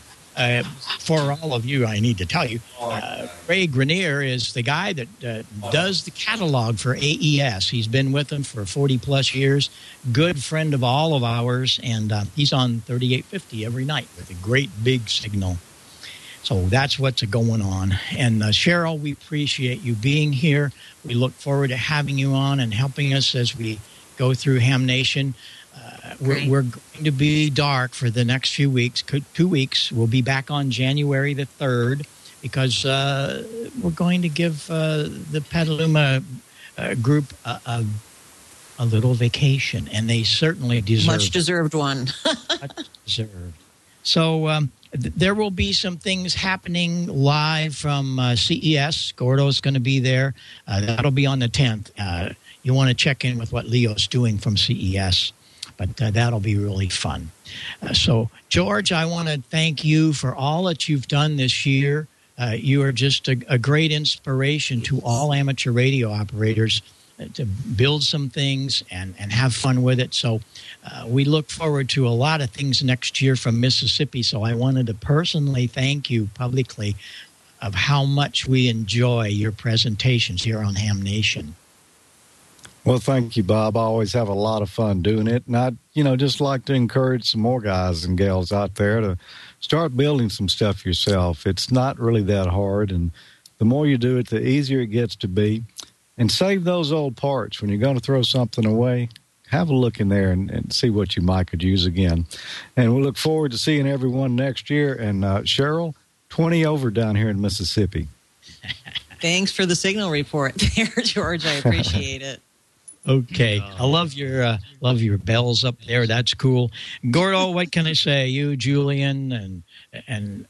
for all of you, I need to tell you, Ray Grenier is the guy that does the catalog for AES. He's been with them for 40-plus years, good friend of all of ours, and he's on 3850 every night with a great big signal. So that's what's going on. And Cheryl, we appreciate you being here. We look forward to having you on and helping us as we go through Ham Nation. We're going to be dark for the next few weeks, 2 weeks. We'll be back on January the 3rd because we're going to give the Petaluma group a little vacation, and they certainly deserve Much deserved one. Much deserved. So there will be some things happening live from CES. Gordo's going to be there. That'll be on the 10th. You want to check in with what Leo's doing from CES. But that'll be really fun. So, George, I want to thank you for all that you've done this year. You are just a great inspiration to all amateur radio operators to build some things and have fun with it. So we look forward to a lot of things next year from Mississippi. So I wanted to personally thank you publicly of how much we enjoy your presentations here on Ham Nation. Well, thank you, Bob. I always have a lot of fun doing it. And I'd, just like to encourage some more guys and gals out there to start building some stuff yourself. It's not really that hard. And the more you do it, the easier it gets to be. And save those old parts. When you're going to throw something away, have a look in there and see what you might could use again. And we look forward to seeing everyone next year. And Cheryl, 20 over down here in Mississippi. Thanks for the signal report there, George. I appreciate it. Okay, I love your bells up there. That's cool. Gordo, what can I say? You, Julian, and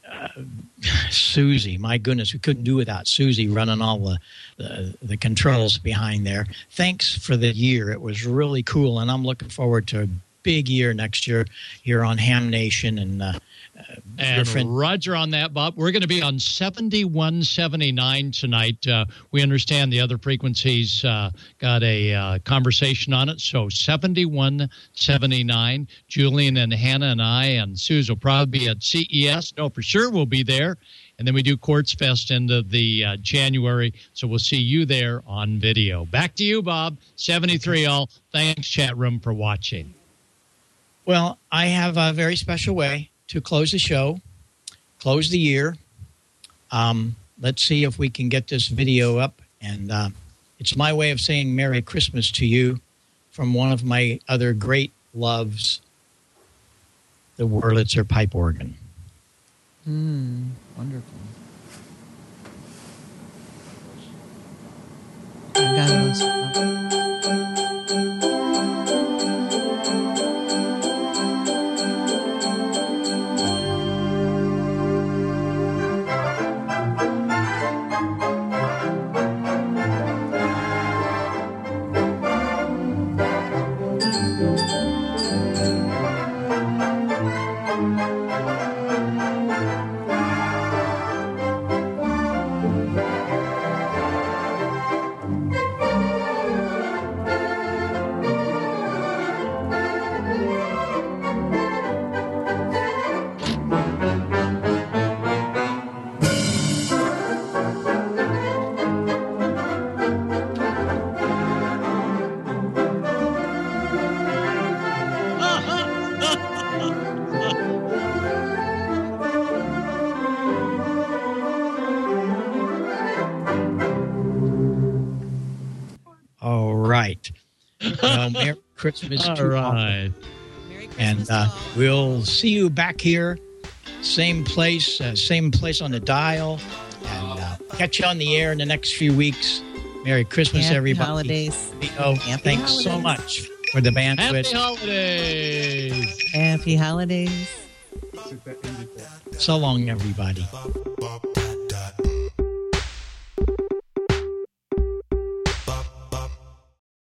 Susie. My goodness, we couldn't do without Susie running all the controls behind there. Thanks for the year. It was really cool, and I'm looking forward to a big year next year here on Ham Nation. And Roger on that, Bob. We're going to be on 7179 tonight. We understand the other frequencies got a conversation on it. So 7179. Julian and Hannah and I and Suze will probably be at CES. No, for sure we'll be there. And then we do Quartz Fest into the January. So we'll see you there on video. Back to you, Bob. 73 all. Thanks, chat room, for watching. Well, I have a very special way to close the show, close the year. Let's see if we can get this video up. And it's my way of saying Merry Christmas to you from one of my other great loves, the Wurlitzer pipe organ. Wonderful. I got it. Merry Christmas all to right. all. And we'll see you back here, same place on the dial, and catch you on the air in the next few weeks. Merry Christmas, Happy everybody. Holidays. Thanks so much for the bandwidth. Happy holidays. Happy holidays. So long, everybody.